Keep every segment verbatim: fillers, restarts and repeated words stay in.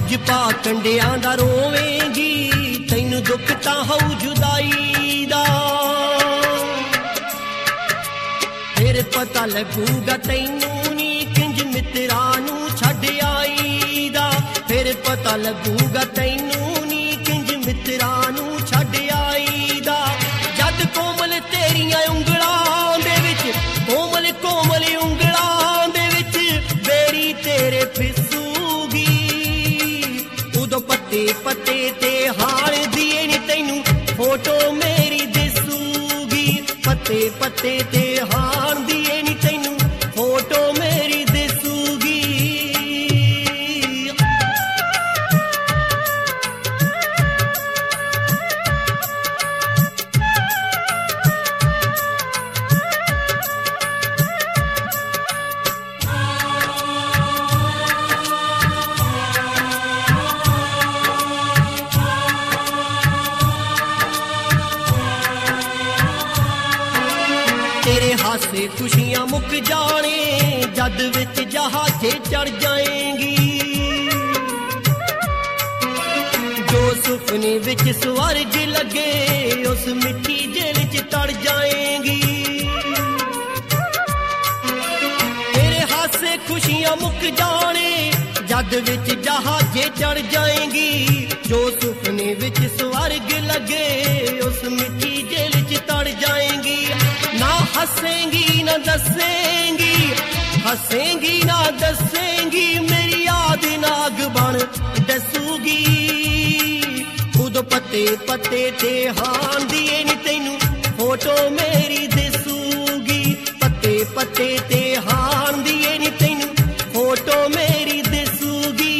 ਕੁਝ ਪਾ ਕੰਡਿਆਂ ਦਾ ਰੋਵੇਂਗੀ, ਤੈਨੂੰ ਦੁੱਖ ਤਾਂ ਹੋਊ ਜੁਦਾਈ ਦਾ। ਫਿਰ ਪਤਾ ਲੱਗੂਗਾ ਤੈਨੂੰ ਨੀ ਕਿੰਜ ਮਿੱਤਰਾਂ ਨੂੰ ਛੱਡ ਆਈ ਦਾ। ਫਿਰ ਪਤਾ ਲੱਗੂਗਾ ਤੈਨੂੰ ਨੀ ਕਿੰਜ ਮਿੱਤਰਾਂ ਨੂੰ ਛੱਡ ਆਈ ਦਾ। ਜਦ ਕੋਮਲ ਤੇਰੀਆਂ ਉਂਗਲਾਂ ਦੇ ਵਿੱਚ, ਕੋਮਲ ਕੋਮਲ ਉਂਗਲਾਂ ਦੇ ਵਿੱਚ ਬੇੜੀ ਤੇਰੇ ਫਿਸੂਗੀ, ਉਦੋਂ ਪੱਤੇ ਪੱਤੇ ਤੇ ਹਾਰਦੀ ਨੀ ਤੈਨੂੰ ਫੋਟੋ ਮੇਰੀ ਦਿਸੂਗੀ। ਪੱਤੇ ਪੱਤੇ ਤੇ ਹਾਰਦੀ ਨੀ ਤੈਨੂੰ ਫੋਟੋ ਮੇਰੀ ਦਿਸੂਗੀ। ਤੇਰੇ ਹਾਸੇ ਖੁਸ਼ੀਆਂ ਮੁੱਕ ਜਾਣੇ, ਜਦ ਵਿੱਚ ਜਹਾਜ਼ੇ ਚੜ ਜਾਏਂਗੀ। ਜੋ ਸੁਪਨੇ ਵਿੱਚ ਸਵਰਗ ਲੱਗੇ, ਉਸ ਮਿੱਠੀ ਜੇਲ੍ਹ ਚ ਤੜ ਜਾਏਂਗੀ। ਤੇਰੇ ਹਾਸੇ ਖੁਸ਼ੀਆਂ ਮੁੱਕ ਜਾਣੇ, ਜਦ ਵਿੱਚ ਜਹਾਜ਼ੇ ਚੜ ਜਾਏਂਗੀ। ਜੋ ਸੁਪਨੇ ਵਿੱਚ ਸਵਰਗ ਲੱਗੇ, ਉਸ ਮਿੱਠੀ ਜੇਲ੍ਹ ਚ ਤੜ ਜਾਏਂਗੀ। ਨਾ ਹੱਸੇਂਗੀ ਨਾ ਦੱਸੇਂਗੀ, ਹੱਸੇਂਗੀ ਨਾ ਦੱਸੇਂਗੀ, ਮੇਰੀ ਯਾਦ ਨਾਗ ਬਣ ਦੱਸੂਗੀ। ਉਦੋਂ ਪੱਤੇ ਪੱਤੇ ਤੇ ਹਾਂਦੀ ਨੀ ਤੈਨੂੰ ਫੋਟੋ ਮੇਰੀ ਦਿਸੂਗੀ। ਪੱਤੇ ਪੱਤੇ ਤੇ ਹਾਂਦੀ ਨੀ ਤੈਨੂੰ ਫੋਟੋ ਮੇਰੀ ਦਿਸੂਗੀ।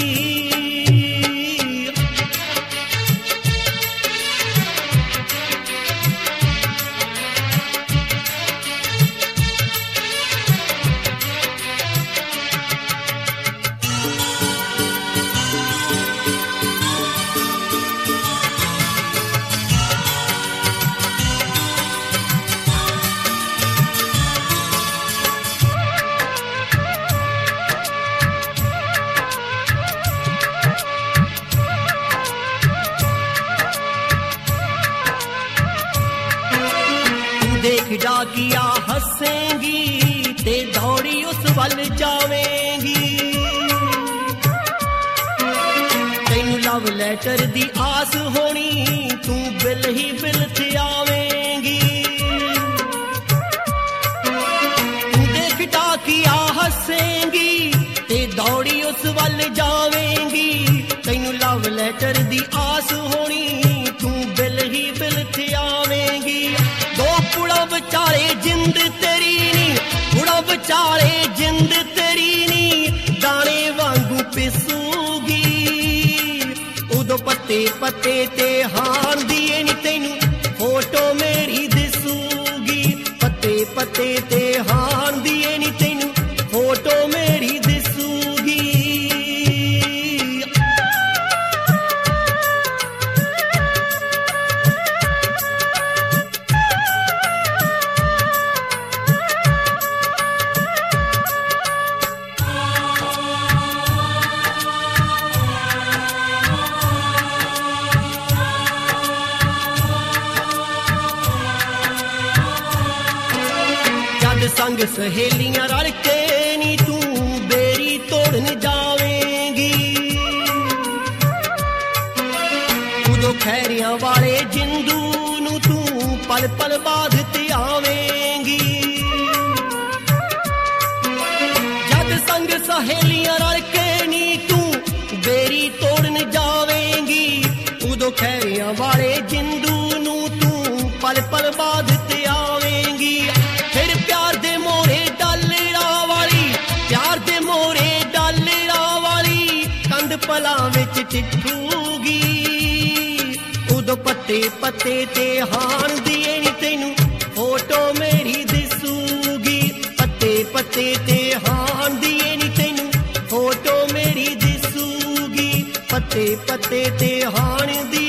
ਦੇਖ ਡਾਕੀਆ ਹੱਸੇਂਗੀ ਤੇ ਦੌੜੀ ਉਸ ਵੱਲ ਜਾਵੇਂਗੀ। ਤੈਨੂੰ ਲਵ ਲੈਟਰ ਦੀ ਆਸ ਹੋਣੀ, ਤੂੰ ਬਿਲ ਹੀ ਬਿਲ ਤੇ ਆਵੇਂਗੀ। ਤੂੰ ਦੇਖ ਡਾਕੀਆ ਹੱਸੇਂਗੀ ਤੇ ਦੌੜੀ ਉਸ ਵੱਲ ਜਾਵੇਂਗੀ। ਤੈਨੂੰ ਲਵ ਲੈਟਰ ਦੀ ਆਸ ਹੋਣੀ, ਤੂੰ ਬਿਲ ਹੀ ਬਿਲ ਤੇ ਆਵੇਂਗੀ। ਦੋ ਪੁੜਾ ਵਿਚਾਲੇ ਜਿੰਦ ਤੇਰੀ ਨੀ, ਪੁੜਾ ਵਿਚਾਲੇ ਜਿੰਦ ਤੇਰੀ ਨੀ, ਦਾਣੇ ਵਾਂਗੂ ਪਿਸੂਗੀ। ਉਦੋਂ ਪੱਤੇ ਪੱਤੇ ਤੇ ਹਾਂਦੀ ਨੀ ਤੈਨੂੰ ਫੋਟੋ ਮੇਰੀ ਦਿਸੂਗੀ। ਪੱਤੇ ਪੱਤੇ ਤੇ ਹਾਂਦੀ ਨੀ ਤੈਨੂੰ ਫੋਟੋ ਮੇਰੀ ਦਿਸੂਗੀ। ਸੰਗ ਸਹੇਲੀਆਂ ਰਲ ਕੇ ਨੀ ਤੂੰ ਬੇੜੀ ਤੋੜਨ ਜਾਵੇਂਗੀ। ਉਦੋਂ ਖੈਰੀਆਂ ਵਾਲੇ ਜਿੰਦੂ ਨੂੰ ਤੂੰ ਪਲ ਪਲ ਬਾਅਦ ਤੇ ਆਵੇਂਗੀ। ਜਦ ਸੰਗ ਸਹੇਲੀਆਂ ਰਲ ਕੇ ਨੀ ਤੂੰ ਬੇੜੀ ਤੋੜਨ ਜਾਵੇਂਗੀ। ਉਦੋਂ ਖੈਰੀਆਂ ਵਾਲੇ ਜਿੰਦੂ ਨੂੰ ਤੂੰ ਪਲ ਪਲ ਬਾਅਦ ਤੇ ਆਵੇਂਗੀ। ਫਿਰ ਪਿਆਰ ਦੇ ਮੋਰੇ ਡਾਲਰਾਂ ਵਾਲੀ, ਪਿਆਰ ਦੇ ਮੋਰੇ ਡਾਲਰਾਂ ਵਾਲੀ ਕੰਧ ਪਲਾਂ ਵਿੱਚ ਟਿੱਠੂਗੀ। ਉਦੋਂ ਪੱਤੇ ਪੱਤੇ ਤੇ ਹਾਣਦੀ ਨੀ ਤੈਨੂੰ ਫੋਟੋ ਮੇਰੀ ਦਿਸੂਗੀ। ਪੱਤੇ ਪੱਤੇ ਤੇ ਹਾਣਦੀ ਨੀ ਤੈਨੂੰ ਫੋਟੋ ਮੇਰੀ ਦਿਸੂਗੀ। ਪੱਤੇ ਪੱਤੇ ਤੇ ਹਾਣਦੀ